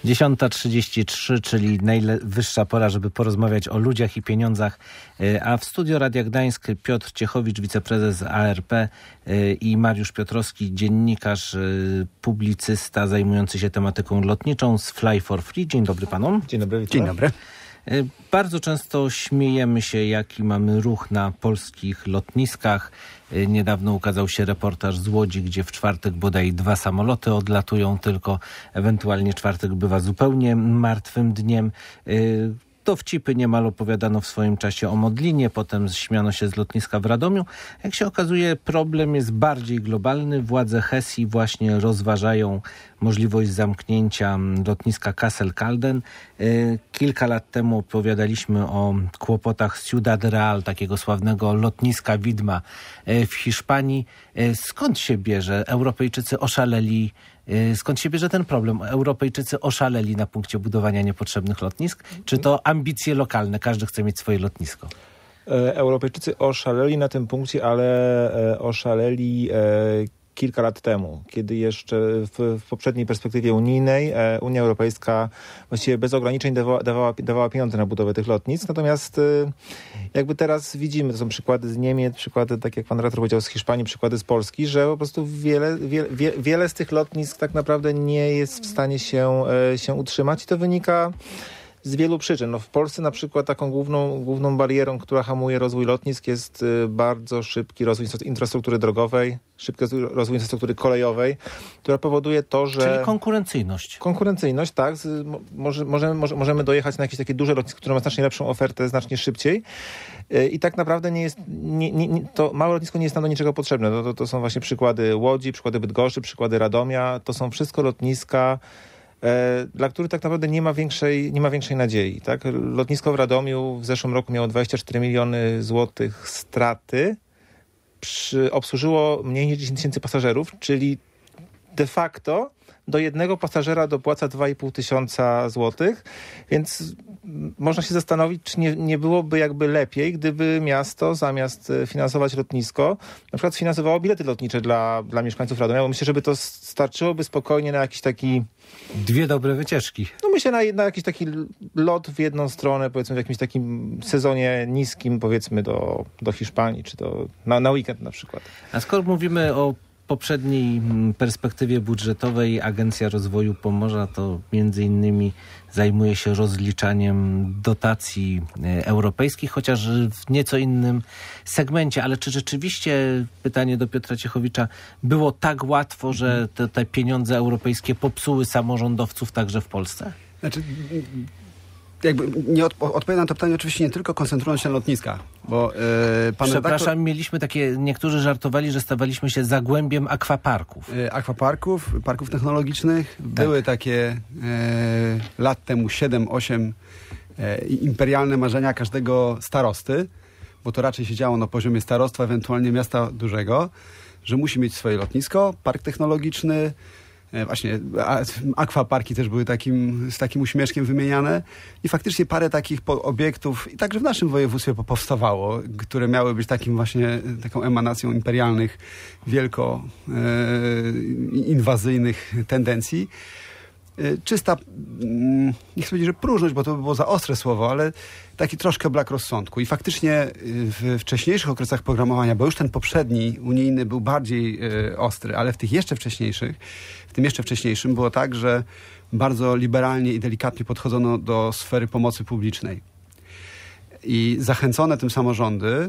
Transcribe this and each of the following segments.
10:33, czyli najwyższa pora, żeby porozmawiać o ludziach i pieniądzach. A w studio Radia Gdańsk Piotr Ciechowicz, wiceprezes ARP i Mariusz Piotrowski, dziennikarz, publicysta zajmujący się tematyką lotniczą z Fly for Free. Dzień dobry panom. Dzień dobry. Dzień dobry. Bardzo często śmiejemy się, jaki mamy ruch na polskich lotniskach. Niedawno ukazał się reportaż z Łodzi, gdzie w czwartek bodaj 2 samoloty odlatują tylko. Ewentualnie czwartek bywa zupełnie martwym dniem. Dowcipy niemal opowiadano w swoim czasie o Modlinie, potem śmiano się z lotniska w Radomiu. Jak się okazuje, problem jest bardziej globalny. Władze Hesji właśnie rozważają możliwość zamknięcia lotniska Kassel-Calden. Kilka lat temu opowiadaliśmy o kłopotach Ciudad Real, takiego sławnego lotniska widma w Hiszpanii. Skąd się bierze? Europejczycy oszaleli. Skąd się bierze ten problem? Europejczycy oszaleli na punkcie budowania niepotrzebnych lotnisk? Czy to ambicje lokalne? Każdy chce mieć swoje lotnisko. Europejczycy oszaleli na tym punkcie, ale oszaleli kilka lat temu, kiedy jeszcze w poprzedniej perspektywie unijnej Unia Europejska właściwie bez ograniczeń dawała pieniądze na budowę tych lotnisk. Natomiast jakby teraz widzimy, to są przykłady z Niemiec, przykłady, tak jak pan redaktor powiedział, z Hiszpanii, przykłady z Polski, że po prostu wiele z tych lotnisk tak naprawdę nie jest w stanie się utrzymać i to wynika z wielu przyczyn. No w Polsce na przykład taką główną barierą, która hamuje rozwój lotnisk, jest bardzo szybki rozwój infrastruktury drogowej, szybki rozwój infrastruktury kolejowej, która powoduje to, że... Czyli konkurencyjność. Konkurencyjność, tak. Możemy dojechać na jakieś takie duże lotnisko, które ma znacznie lepszą ofertę, znacznie szybciej. I tak naprawdę nie jest, to małe lotnisko nie jest nam do niczego potrzebne. To są właśnie przykłady Łodzi, przykłady Bydgoszczy, przykłady Radomia. To są wszystko lotniska, dla których tak naprawdę nie ma większej nadziei. Tak? Lotnisko w Radomiu w zeszłym roku miało 24 miliony złotych straty. Obsłużyło mniej niż 10 000 pasażerów, czyli de facto do jednego pasażera dopłaca 2,5 tysiąca złotych, więc można się zastanowić, czy nie byłoby jakby lepiej, gdyby miasto zamiast finansować lotnisko, na przykład finansowało bilety lotnicze dla mieszkańców Radomia, bo myślę, żeby to starczyłoby spokojnie na jakiś taki... 2 dobre wycieczki. No myślę na jakiś taki lot w jedną stronę, powiedzmy w jakimś takim sezonie niskim, powiedzmy do Hiszpanii, czy na weekend na przykład. A skoro mówimy o poprzedniej perspektywie budżetowej, Agencja Rozwoju Pomorza to między innymi zajmuje się rozliczaniem dotacji europejskich, chociaż w nieco innym segmencie. Ale czy rzeczywiście, pytanie do Piotra Ciechowicza, było tak łatwo, że te pieniądze europejskie popsuły samorządowców także w Polsce? Znaczy, jakby nie odpowiem na to pytanie oczywiście nie tylko koncentrując się na lotniskach, bo pan Przepraszam, mieliśmy takie, niektórzy żartowali, że stawaliśmy się zagłębiem akwaparków. Parków technologicznych. Tak. Były takie lat temu 7-8 imperialne marzenia każdego starosty, bo to raczej się działo na poziomie starostwa, ewentualnie miasta dużego, że musi mieć swoje lotnisko, park technologiczny. Właśnie akwaparki też były z takim uśmieszkiem wymieniane i faktycznie parę takich obiektów i także w naszym województwie powstawało, które miały być taką emanacją imperialnych, wielko inwazyjnych tendencji. Czysta, nie chcę powiedzieć, że próżność, bo to by było za ostre słowo, ale taki troszkę brak rozsądku. I faktycznie w wcześniejszych okresach programowania, bo już ten poprzedni unijny był bardziej ostry, ale w tym jeszcze wcześniejszym było tak, że bardzo liberalnie i delikatnie podchodzono do sfery pomocy publicznej. I zachęcone tym samorządy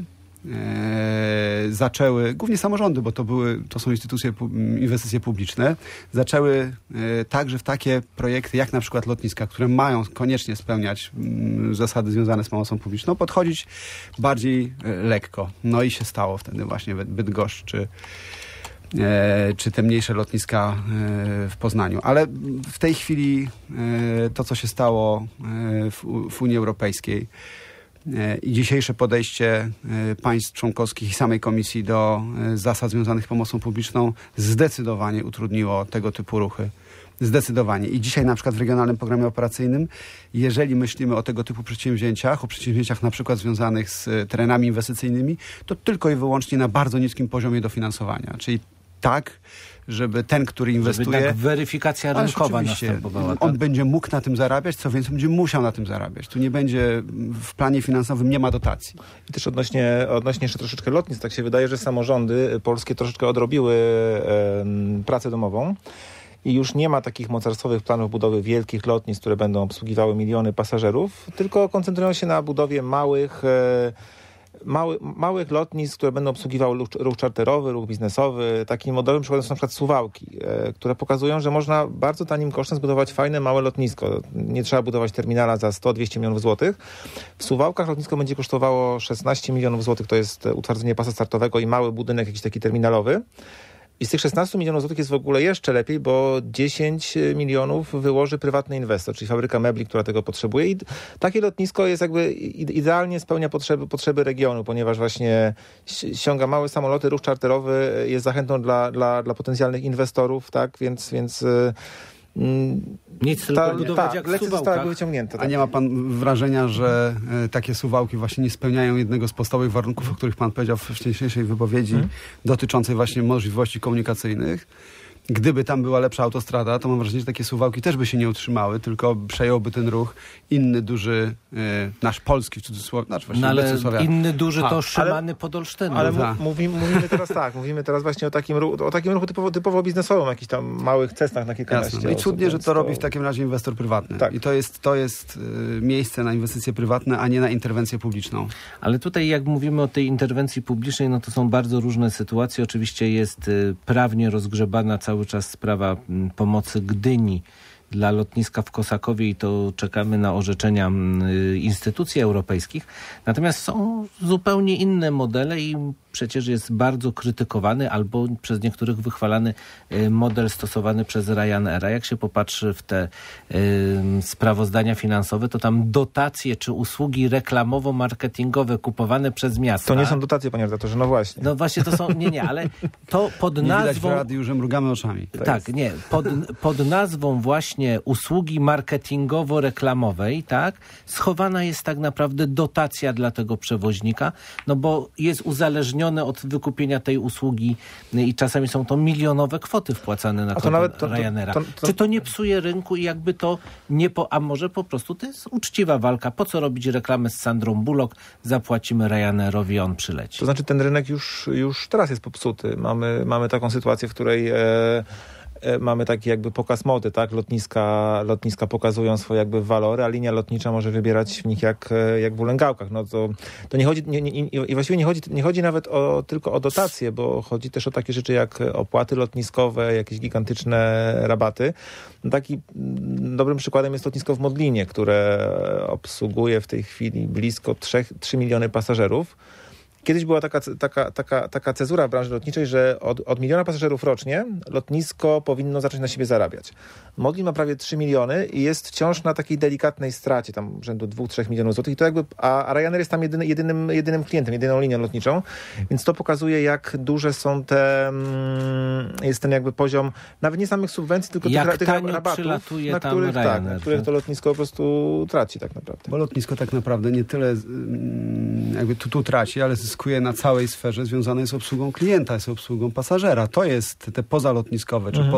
zaczęły, głównie samorządy, bo to są inwestycje publiczne, zaczęły także w takie projekty, jak na przykład lotniska, które mają koniecznie spełniać zasady związane z pomocą publiczną, podchodzić bardziej lekko. No i się stało wtedy właśnie Bydgoszcz czy te mniejsze lotniska w Poznaniu. Ale w tej chwili to, co się stało w Unii Europejskiej, i dzisiejsze podejście państw członkowskich i samej Komisji do zasad związanych z pomocą publiczną zdecydowanie utrudniło tego typu ruchy. Zdecydowanie. I dzisiaj na przykład w Regionalnym Programie Operacyjnym, jeżeli myślimy o tego typu przedsięwzięciach, o przedsięwzięciach na przykład związanych z terenami inwestycyjnymi, to tylko i wyłącznie na bardzo niskim poziomie dofinansowania. Czyli tak, żeby ten, który inwestuje... Żeby tak weryfikacja rynkowa następowała. Tak? On będzie mógł na tym zarabiać, co więcej, będzie musiał na tym zarabiać. Tu nie będzie, w planie finansowym nie ma dotacji. I też odnośnie jeszcze troszeczkę lotnisk, tak się wydaje, że samorządy polskie troszeczkę odrobiły pracę domową i już nie ma takich mocarstwowych planów budowy wielkich lotnisk, które będą obsługiwały miliony pasażerów, tylko koncentrują się na budowie małych lotnisk, które będą obsługiwały ruch czarterowy, ruch biznesowy. Takim modelem przykładem są na przykład Suwałki, które pokazują, że można bardzo tanim kosztem zbudować fajne, małe lotnisko. Nie trzeba budować terminala za 100-200 milionów złotych. W Suwałkach lotnisko będzie kosztowało 16 milionów złotych, to jest utwardzenie pasa startowego i mały budynek jakiś taki terminalowy. I z tych 16 milionów złotych jest w ogóle jeszcze lepiej, bo 10 milionów wyłoży prywatny inwestor, czyli fabryka mebli, która tego potrzebuje. I takie lotnisko jest jakby idealnie spełnia potrzeby regionu, ponieważ właśnie ściąga małe samoloty, ruch czarterowy jest zachętą dla potencjalnych inwestorów, tak? Więc nic tylko budować jak lekcje zostały wyciągnięte. Tak? A nie ma pan wrażenia, że takie Suwałki właśnie nie spełniają jednego z podstawowych warunków, o których pan powiedział w wcześniejszej wypowiedzi, dotyczącej właśnie możliwości komunikacyjnych? Gdyby tam była lepsza autostrada, to mam wrażenie, że takie Suwałki też by się nie utrzymały, tylko przejąłby ten ruch inny duży, nasz polski w cudzysłowie, ale inny duży to Szymany pod Olsztynem. Ale mówimy teraz właśnie o takim ruchu typowo biznesowym, jakichś tam małych cestach na kilkanaście osób. I cudnie, że to robi w takim razie inwestor prywatny. Tak. I to jest miejsce na inwestycje prywatne, a nie na interwencję publiczną. Ale tutaj jak mówimy o tej interwencji publicznej, no to są bardzo różne sytuacje. Oczywiście jest prawnie rozgrzebana cały czas sprawa pomocy Gdyni dla lotniska w Kosakowie i to czekamy na orzeczenia instytucji europejskich. Natomiast są zupełnie inne modele i przecież jest bardzo krytykowany albo przez niektórych wychwalany model stosowany przez Ryanaira. Jak się popatrzy w te sprawozdania finansowe, to tam dotacje czy usługi reklamowo-marketingowe kupowane przez miasta. To nie są dotacje, panie redaktorze, no właśnie. No właśnie to są, nie, ale to pod nazwą... Nie widać w radiu, że mrugamy oczami. Tak, nie, pod nazwą właśnie usługi marketingowo-reklamowej, tak, schowana jest tak naprawdę dotacja dla tego przewoźnika, no bo jest uzależniony od wykupienia tej usługi i czasami są to milionowe kwoty wpłacane na konto Ryanaira. Czy to nie psuje rynku i jakby to nie... A może po prostu to jest uczciwa walka. Po co robić reklamę z Sandrą Bullock? Zapłacimy Ryanairowi, on przyleci. To znaczy ten rynek już teraz jest popsuty. Mamy taką sytuację, w której... mamy taki jakby pokaz mody, tak? Lotniska pokazują swoje jakby walory, a linia lotnicza może wybierać w nich jak w ulęgałkach. No to nie chodzi, i właściwie nie chodzi nawet tylko o dotacje, bo chodzi też o takie rzeczy jak opłaty lotniskowe, jakieś gigantyczne rabaty. Taki dobrym przykładem jest lotnisko w Modlinie, które obsługuje w tej chwili blisko 3 miliony pasażerów. Kiedyś była taka cezura w branży lotniczej, że od 1 miliona pasażerów rocznie lotnisko powinno zacząć na siebie zarabiać. Modlin ma prawie 3 miliony i jest wciąż na takiej delikatnej stracie, tam rzędu 2-3 milionów złotych. I to jakby, a Ryanair jest tam jedynym klientem, jedyną linią lotniczą. Więc to pokazuje, jak duże są jest ten jakby poziom, nawet nie samych subwencji, tylko tych rabatów, na których to lotnisko po prostu traci tak naprawdę. Bo lotnisko tak naprawdę nie tyle jakby tu traci, ale zyskuje na całej sferze związanej z obsługą klienta, z obsługą pasażera. To jest te pozalotniskowe, czy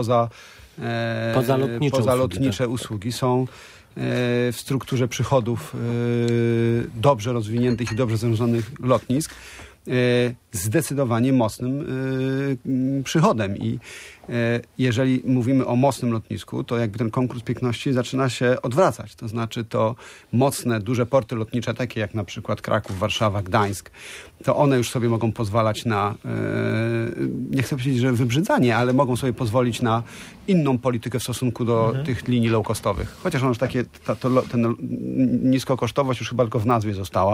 pozalotnicze usługi są w strukturze przychodów dobrze rozwiniętych i dobrze zarządzanych lotnisk zdecydowanie mocnym przychodem. I jeżeli mówimy o mocnym lotnisku, to jakby ten konkurs piękności zaczyna się odwracać. To znaczy to mocne, duże porty lotnicze, takie jak na przykład Kraków, Warszawa, Gdańsk, to one już sobie mogą pozwalać na, nie chcę powiedzieć, że wybrzydzanie, ale mogą sobie pozwolić na inną politykę w stosunku do tych linii low-costowych. Chociaż one już takie, ten niskokosztowość już chyba tylko w nazwie została.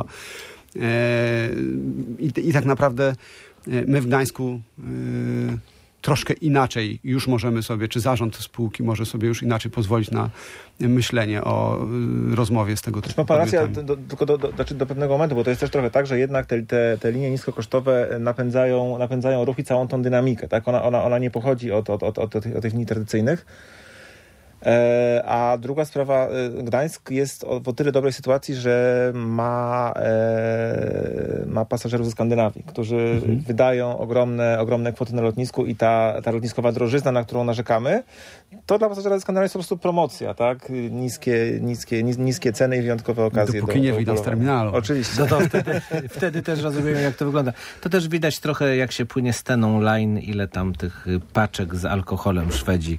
I tak naprawdę my w Gdańsku troszkę inaczej już możemy sobie, czy zarząd spółki może sobie już inaczej pozwolić na myślenie o rozmowie z tego typu podmiotami. Ma pan rację, tylko do pewnego momentu, bo to jest też trochę tak, że jednak te linie niskokosztowe napędzają ruch i całą tą dynamikę. Tak? Ona nie pochodzi od tych linii tradycyjnych. A druga sprawa, Gdańsk jest o tyle dobrej sytuacji, że ma pasażerów ze Skandynawii, którzy wydają ogromne kwoty na lotnisku i ta lotniskowa drożyzna, na którą narzekamy, to dla pasażera ze Skandynawii jest po prostu promocja, tak? Niskie ceny i wyjątkowe okazje. Dopóki nie wyjdą z terminalu. Oczywiście. No to wtedy też rozumiemy, jak to wygląda. To też widać trochę, jak się płynie Steną Line, ile tam tych paczek z alkoholem Szwedzi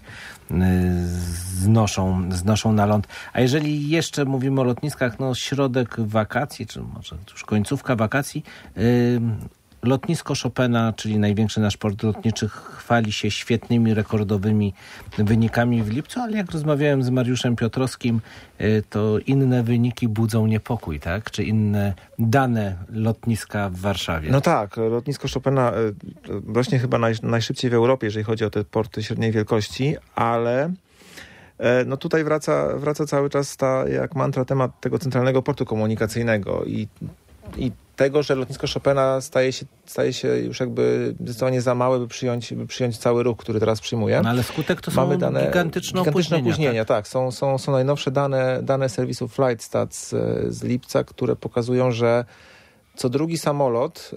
znoszą na ląd. A jeżeli jeszcze mówimy o lotniskach, no środek wakacji, czy może już końcówka wakacji, lotnisko Chopina, czyli największy nasz port lotniczy, chwali się świetnymi, rekordowymi wynikami w lipcu, ale jak rozmawiałem z Mariuszem Piotrowskim, to inne wyniki budzą niepokój, tak? Czy inne dane lotniska w Warszawie? No tak, lotnisko Chopina rośnie chyba najszybciej w Europie, jeżeli chodzi o te porty średniej wielkości, ale no tutaj wraca cały czas jak mantra temat tego centralnego portu komunikacyjnego i tego, że lotnisko Chopina staje się już jakby zdecydowanie za małe, by przyjąć cały ruch, który teraz przyjmuje. No ale skutek to są gigantyczne opóźnienia. Tak. Są najnowsze dane serwisu FlightStats z lipca, które pokazują, że co drugi samolot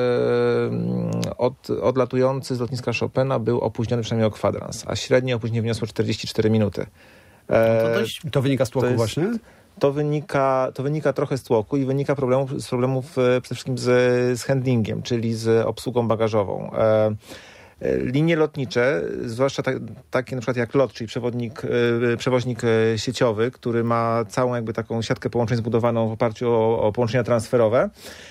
odlatujący z lotniska Chopina był opóźniony przynajmniej o kwadrans, a średnie opóźnienie wyniosło 44 minuty. To wynika z tłoku właśnie? To wynika trochę z tłoku i wynika z problemów przede wszystkim z handlingiem, czyli z obsługą bagażową. Linie lotnicze, zwłaszcza takie na przykład jak LOT, czyli przewoźnik sieciowy, który ma całą jakby taką siatkę połączeń zbudowaną w oparciu o połączenia transferowe,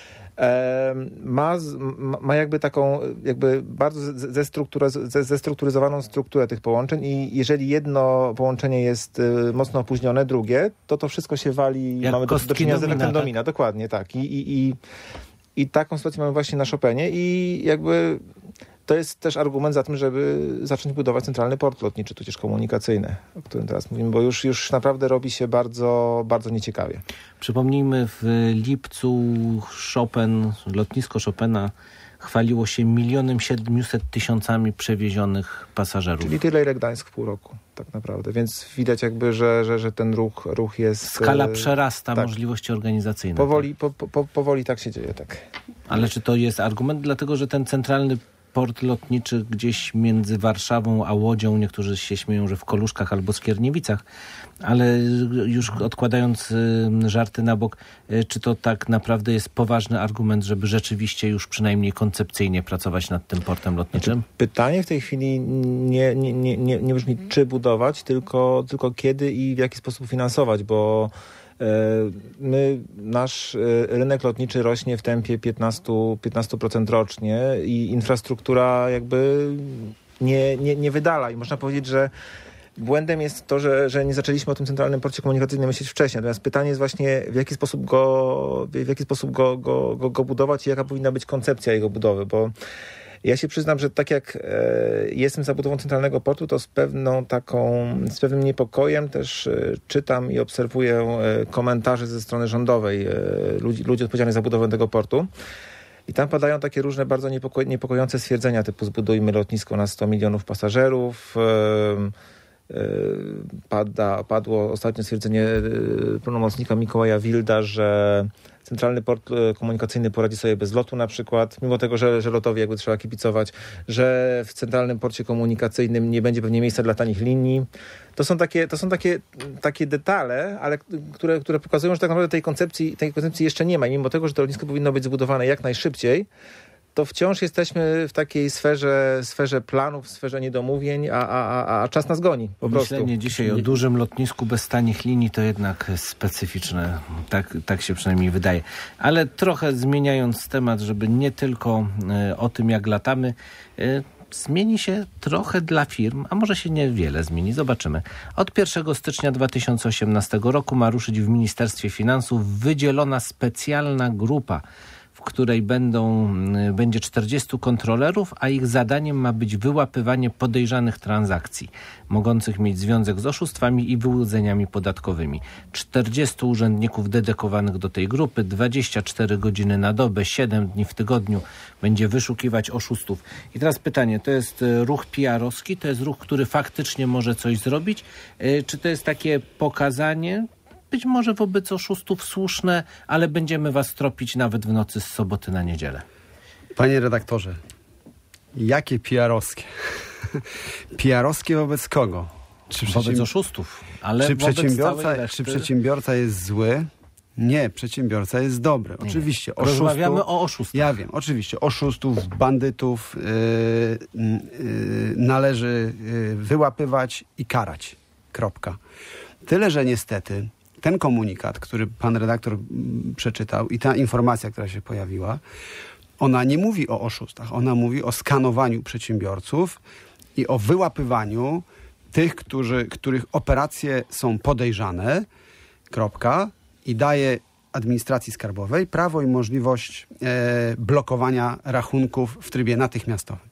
ma jakby taką bardzo zestrukturyzowaną strukturę tych połączeń i jeżeli jedno połączenie jest mocno opóźnione, drugie, to wszystko się wali, jak mamy do czynienia z efektem domina. Tak? Dokładnie, tak. I taką sytuację mamy właśnie na Chopinie i jakby to jest też argument za tym, żeby zacząć budować centralny port lotniczy, tudzież komunikacyjny, o którym teraz mówimy, bo już naprawdę robi się bardzo, bardzo nieciekawie. Przypomnijmy, w lipcu lotnisko Chopina chwaliło się 1,7 miliona przewiezionych pasażerów. Czyli tyle, ile Gdańsk w pół roku, tak naprawdę. Więc widać jakby, że ten ruch jest... Skala przerasta możliwości organizacyjne. Powoli tak się dzieje, tak. Ale czy to jest argument? Dlatego, że ten centralny port lotniczy gdzieś między Warszawą a Łodzią, niektórzy się śmieją, że w Koluszkach albo Skierniewicach, ale już odkładając żarty na bok, czy to tak naprawdę jest poważny argument, żeby rzeczywiście już przynajmniej koncepcyjnie pracować nad tym portem lotniczym? Pytanie w tej chwili nie brzmi czy budować, tylko kiedy i w jaki sposób finansować, bo nasz rynek lotniczy rośnie w tempie 15% rocznie i infrastruktura jakby nie wydala. I można powiedzieć, że błędem jest to, że nie zaczęliśmy o tym centralnym porcie komunikacyjnym myśleć wcześniej. Natomiast pytanie jest właśnie, w jaki sposób go budować i jaka powinna być koncepcja jego budowy, bo ja się przyznam, że tak jak jestem za budową centralnego portu, to z pewnym niepokojem też czytam i obserwuję komentarze ze strony rządowej, ludzi odpowiedzialnych za budowę tego portu. I tam padają takie różne bardzo niepokojące stwierdzenia, typu zbudujmy lotnisko na 100 milionów pasażerów. Padło ostatnio stwierdzenie pełnomocnika Mikołaja Wilda, że centralny port komunikacyjny poradzi sobie bez lotu na przykład, mimo tego, że lotowi jakby trzeba kibicować, że w centralnym porcie komunikacyjnym nie będzie pewnie miejsca dla tanich linii. To są takie detale, ale które pokazują, że tak naprawdę tej koncepcji jeszcze nie ma. I mimo tego, że to lotnisko powinno być zbudowane jak najszybciej, to wciąż jesteśmy w takiej sferze planów, sferze niedomówień, a czas nas goni po prostu. Myślenie dzisiaj o dużym lotnisku bez tanich linii to jednak specyficzne. Tak się przynajmniej wydaje. Ale trochę zmieniając temat, żeby nie tylko o tym, jak latamy, zmieni się trochę dla firm, a może się niewiele zmieni. Zobaczymy. Od 1 stycznia 2018 roku ma ruszyć w Ministerstwie Finansów wydzielona specjalna grupa, w której będzie 40 kontrolerów, a ich zadaniem ma być wyłapywanie podejrzanych transakcji, mogących mieć związek z oszustwami i wyłudzeniami podatkowymi. 40 urzędników dedykowanych do tej grupy, 24 godziny na dobę, 7 dni w tygodniu będzie wyszukiwać oszustów. I teraz pytanie, to jest ruch PR-owski, to jest ruch, który faktycznie może coś zrobić, czy to jest takie pokazanie, być może wobec oszustów słuszne, ale będziemy was tropić nawet w nocy z soboty na niedzielę? Panie redaktorze, jakie PR-owskie? PR-owskie wobec kogo? Wobec oszustów, ale czy przedsiębiorca jest zły? Nie, przedsiębiorca jest dobry. Oczywiście. Rozmawiamy o oszustach. Ja wiem, oczywiście. Oszustów, bandytów należy wyłapywać i karać. Kropka. Tyle, że niestety ten komunikat, który pan redaktor przeczytał i ta informacja, która się pojawiła, ona nie mówi o oszustach. Ona mówi o skanowaniu przedsiębiorców i o wyłapywaniu tych, których operacje są podejrzane. Kropka. I daje administracji skarbowej prawo i możliwość blokowania rachunków w trybie natychmiastowym.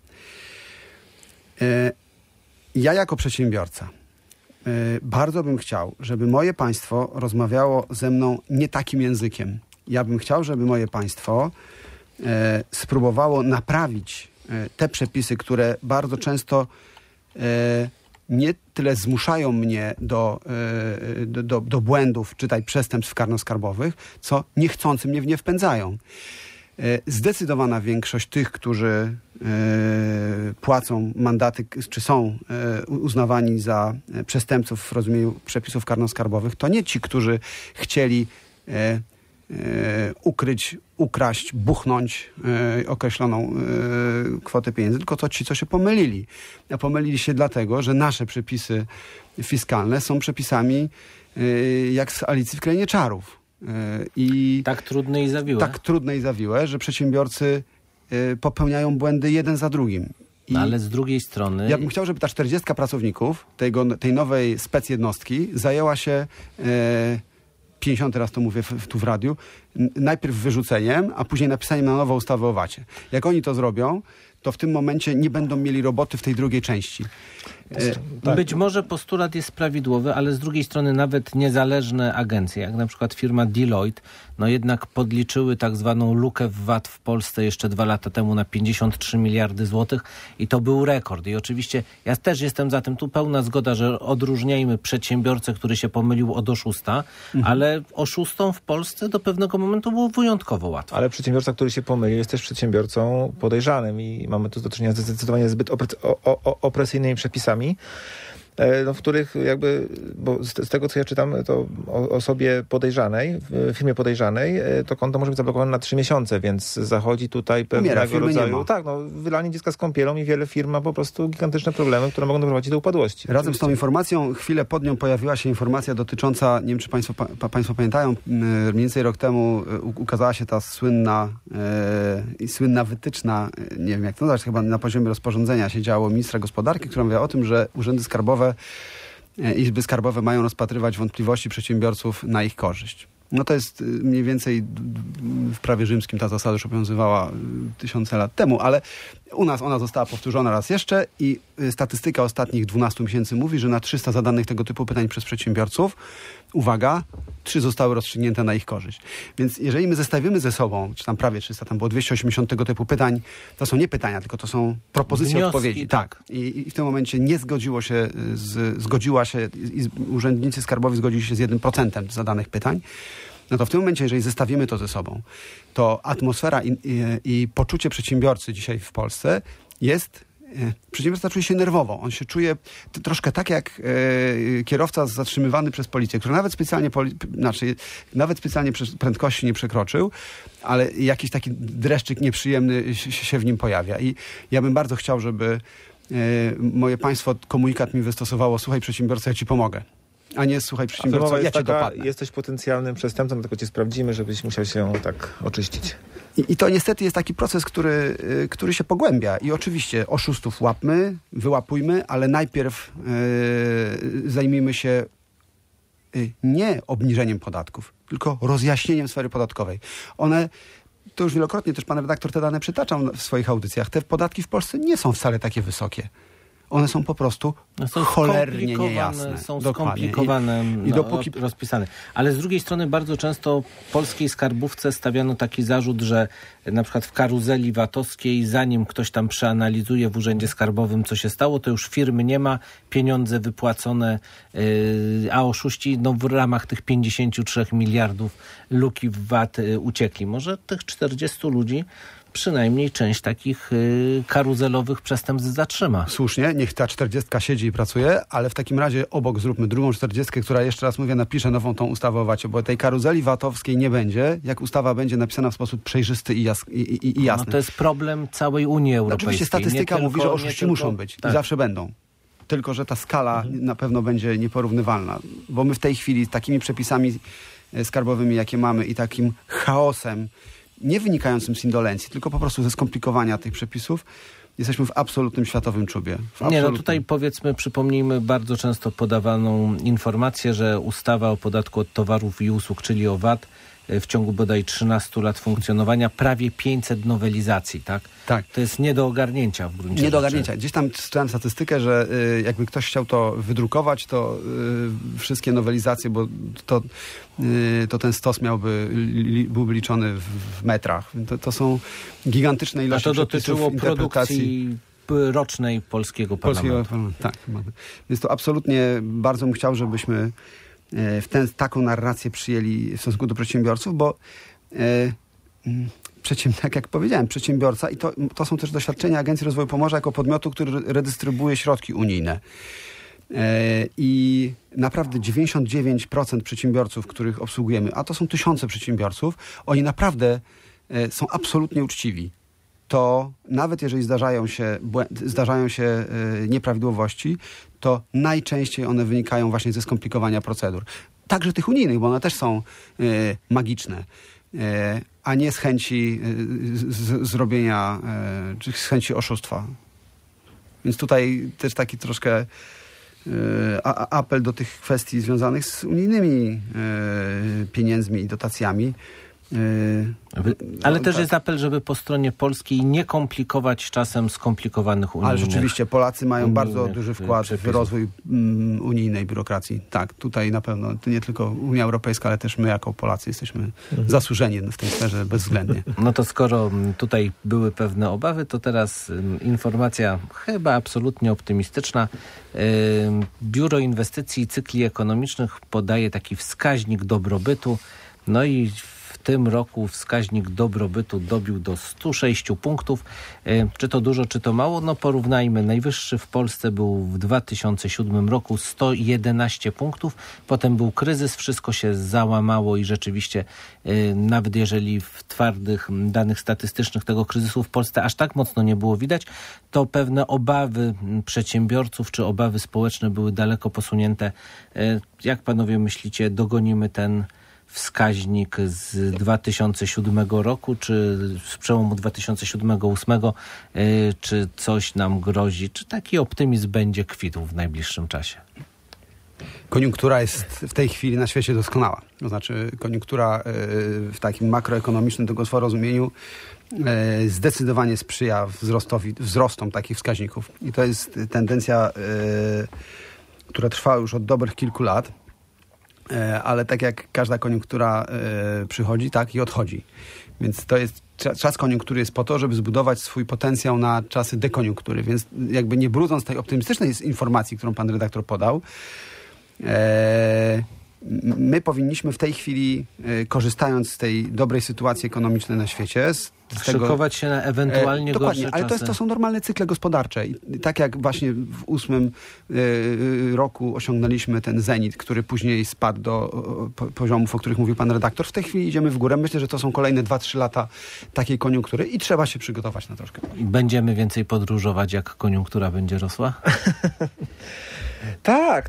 Ja jako przedsiębiorca bardzo bym chciał, żeby moje państwo rozmawiało ze mną nie takim językiem. Ja bym chciał, żeby moje państwo spróbowało naprawić te przepisy, które bardzo często nie tyle zmuszają mnie do błędów, czytaj przestępstw karno-skarbowych, co niechcący mnie w nie wpędzają. Zdecydowana większość tych, którzy płacą mandaty, czy są uznawani za przestępców w rozumieniu przepisów karno-skarbowych, to nie ci, którzy chcieli ukryć, ukraść, buchnąć określoną kwotę pieniędzy, tylko to ci, co się pomylili. A pomylili się dlatego, że nasze przepisy fiskalne są przepisami jak z Alicji w Krainie Czarów. I tak trudne i zawiłe. Tak trudne i zawiłe, że przedsiębiorcy popełniają błędy jeden za drugim. Ale z drugiej strony... Ja bym chciał, żeby ta 40 pracowników tej nowej specjednostki zajęła się... 50 raz to mówię tu w radiu, najpierw wyrzuceniem, a później napisaniem na nową ustawę o VAT-ie. Jak oni to zrobią, to w tym momencie nie będą mieli roboty w tej drugiej części. Tak. Być może postulat jest prawidłowy, ale z drugiej strony nawet niezależne agencje, jak na przykład firma Deloitte, no jednak podliczyły tak zwaną lukę w VAT w Polsce jeszcze 2 lata temu na 53 miliardy złotych i to był rekord. I oczywiście ja też jestem za tym, tu pełna zgoda, że odróżniajmy przedsiębiorcę, który się pomylił od oszusta, ale oszustom w Polsce do pewnego momentu było wyjątkowo łatwo. Ale przedsiębiorca, który się pomylił, jest też przedsiębiorcą podejrzanym i mamy tu do czynienia z zdecydowanie zbyt opresyjnymi przepisami, w których jakby, bo z tego, co ja czytam, to o osobie podejrzanej, w firmie podejrzanej, to konto może być zablokowane na 3 miesiące, więc zachodzi tutaj pewnego rodzaju... Tak, wylanie dziecka z kąpielą i wiele firm ma po prostu gigantyczne problemy, które mogą doprowadzić do upadłości. Razem z tą informacją, chwilę pod nią pojawiła się informacja dotycząca, nie wiem, czy Państwo pamiętają, mniej więcej rok temu ukazała się ta słynna wytyczna, nie wiem jak to nazwać, chyba na poziomie rozporządzenia się działo ministra gospodarki, która mówiła o tym, że urzędy skarbowe, izby skarbowe mają rozpatrywać wątpliwości przedsiębiorców na ich korzyść. No to jest mniej więcej w prawie rzymskim ta zasada już obowiązywała 1000 lat temu, ale u nas ona została powtórzona raz jeszcze i statystyka ostatnich 12 miesięcy mówi, że na 300 zadanych tego typu pytań przez przedsiębiorców, uwaga, 3 zostały rozstrzygnięte na ich korzyść. Więc jeżeli my zestawimy ze sobą, czy tam prawie 300, tam było 280 tego typu pytań, to są nie pytania, tylko to są propozycje wnioski, odpowiedzi. Tak. I w tym momencie nie zgodziła się, urzędnicy skarbowi zgodzili się z 1% zadanych pytań. No to w tym momencie, jeżeli zestawimy to ze sobą, to atmosfera i poczucie przedsiębiorcy dzisiaj w Polsce jest... Przedsiębiorca czuje się nerwowo. On się czuje troszkę tak jak kierowca zatrzymywany przez policję, który nawet specjalnie prędkości nie przekroczył, ale jakiś taki dreszczyk nieprzyjemny się w nim pojawia. I ja bym bardzo chciał, żeby moje państwo komunikat mi wystosowało: słuchaj przedsiębiorca, ja ci pomogę. A nie słuchaj przedsiębiorca, ja cię dopadnę. Jesteś potencjalnym przestępcą, tylko cię sprawdzimy, żebyś musiał się tak oczyścić. I to niestety jest taki proces, który się pogłębia. I oczywiście oszustów łapmy, wyłapujmy, ale najpierw zajmijmy się nie obniżeniem podatków, tylko rozjaśnieniem sfery podatkowej. to już wielokrotnie też pan redaktor te dane przytaczał w swoich audycjach, te podatki w Polsce nie są wcale takie wysokie. One są po prostu cholernie niejasne. Są skomplikowane i dopóki rozpisane. Ale z drugiej strony bardzo często polskiej skarbówce stawiano taki zarzut, że na przykład w karuzeli VAT-owskiej, zanim ktoś tam przeanalizuje w Urzędzie Skarbowym, co się stało, to już firmy nie ma, pieniądze wypłacone, a oszuści w ramach tych 53 miliardów luki w VAT uciekli. Może tych 40 ludzi przynajmniej część takich karuzelowych przestępstw zatrzyma. Słusznie, niech ta 40 siedzi i pracuje, ale w takim razie obok zróbmy drugą 40, która, jeszcze raz mówię, napisze nową tą ustawę o VAT-ie, bo tej karuzeli VAT-owskiej nie będzie, jak ustawa będzie napisana w sposób przejrzysty i jasny. No to jest problem całej Unii Europejskiej. Oczywiście statystyka mówi, że oszuści muszą być i zawsze będą. Tylko że ta skala na pewno będzie nieporównywalna, bo my w tej chwili takimi przepisami skarbowymi, jakie mamy, i takim chaosem, nie wynikającym z indolencji, tylko po prostu ze skomplikowania tych przepisów, jesteśmy w absolutnym światowym czubie. Tutaj przypomnijmy bardzo często podawaną informację, że ustawa o podatku od towarów i usług, czyli o VAT, w ciągu bodaj 13 lat funkcjonowania prawie 500 nowelizacji, tak? Tak. To jest nie do ogarnięcia w gruncie rzeczy. Nie do ogarnięcia. Gdzieś tam czytałem statystykę, że jakby ktoś chciał to wydrukować, to wszystkie nowelizacje, bo to ten stos byłby liczony w metrach. To są gigantyczne ilości przepisów. A to dotyczyło produkcji rocznej polskiego parlamentu. Tak. Więc to absolutnie bardzo bym chciał, żebyśmy taką narrację przyjęli w stosunku do przedsiębiorców, bo tak jak powiedziałem, przedsiębiorca, i to są też doświadczenia Agencji Rozwoju Pomorza jako podmiotu, który redystrybuuje środki unijne. I naprawdę 99% przedsiębiorców, których obsługujemy, a to są tysiące przedsiębiorców, oni naprawdę są absolutnie uczciwi. To nawet jeżeli zdarzają się nieprawidłowości, to najczęściej one wynikają właśnie ze skomplikowania procedur. Także tych unijnych, bo one też są magiczne, a nie z chęci zrobienia, czy z chęci oszustwa. Więc tutaj też taki troszkę apel do tych kwestii związanych z unijnymi pieniędzmi i dotacjami. Ale też jest apel, żeby po stronie polskiej nie komplikować czasem skomplikowanych unijnych. Ale rzeczywiście Polacy mają bardzo duży wkład w rozwój unijnej biurokracji. Tak, tutaj na pewno to nie tylko Unia Europejska, ale też my jako Polacy jesteśmy zasłużeni w tej sferze bezwzględnie. No to skoro tutaj były pewne obawy, to teraz informacja chyba absolutnie optymistyczna. Biuro Inwestycji i Cykli Ekonomicznych podaje taki wskaźnik dobrobytu. No i w tym roku wskaźnik dobrobytu dobił do 106 punktów. Czy to dużo, czy to mało? No porównajmy. Najwyższy w Polsce był w 2007 roku 111 punktów. Potem był kryzys, wszystko się załamało i rzeczywiście nawet jeżeli w twardych danych statystycznych tego kryzysu w Polsce aż tak mocno nie było widać, to pewne obawy przedsiębiorców czy obawy społeczne były daleko posunięte. Jak panowie myślicie, dogonimy ten wskaźnik z 2007 roku, czy z przełomu 2007-2008, czy coś nam grozi, czy taki optymizm będzie kwitł w najbliższym czasie? Koniunktura jest w tej chwili na świecie doskonała. To znaczy koniunktura w takim makroekonomicznym tego rozumieniu zdecydowanie sprzyja wzrostom takich wskaźników. I to jest tendencja, która trwa już od dobrych kilku lat. Ale tak jak każda koniunktura przychodzi, tak i odchodzi. Więc to jest czas koniunktury jest po to, żeby zbudować swój potencjał na czasy dekoniunktury. Więc jakby nie brudząc tej optymistycznej informacji, którą pan redaktor podał, my powinniśmy w tej chwili, korzystając z tej dobrej sytuacji ekonomicznej na świecie, szykować się na ewentualnie dokładnie, gorsze ale czasy. to są normalne cykle gospodarcze. I tak jak właśnie w 2008 roku osiągnęliśmy ten zenit, który później spadł do poziomów, o których mówił pan redaktor, w tej chwili idziemy w górę. Myślę, że to są kolejne 2-3 lata takiej koniunktury i trzeba się przygotować na troszkę. Będziemy więcej podróżować, jak koniunktura będzie rosła? Tak,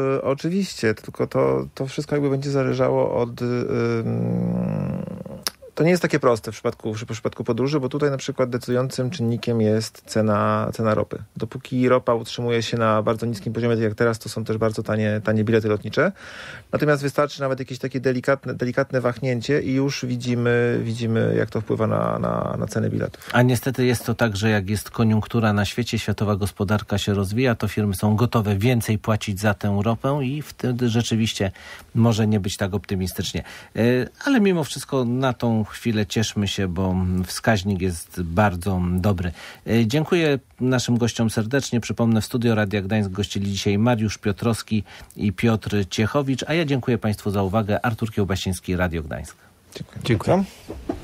oczywiście. Tylko to wszystko jakby będzie zależało od To nie jest takie proste w przypadku podróży, bo tutaj na przykład decydującym czynnikiem jest cena ropy. Dopóki ropa utrzymuje się na bardzo niskim poziomie, tak jak teraz, to są też bardzo tanie bilety lotnicze. Natomiast wystarczy nawet jakieś takie delikatne wahnięcie i już widzimy jak to wpływa na ceny biletów. A niestety jest to tak, że jak jest koniunktura na świecie, światowa gospodarka się rozwija, to firmy są gotowe więcej płacić za tę ropę i wtedy rzeczywiście może nie być tak optymistycznie. Ale mimo wszystko na tą chwilę cieszmy się, bo wskaźnik jest bardzo dobry. Dziękuję naszym gościom serdecznie. Przypomnę, w studio Radia Gdańsk gościli dzisiaj Mariusz Piotrowski i Piotr Ciechowicz, a ja dziękuję Państwu za uwagę. Artur Kiełbasiński, Radio Gdańsk. Dziękuję.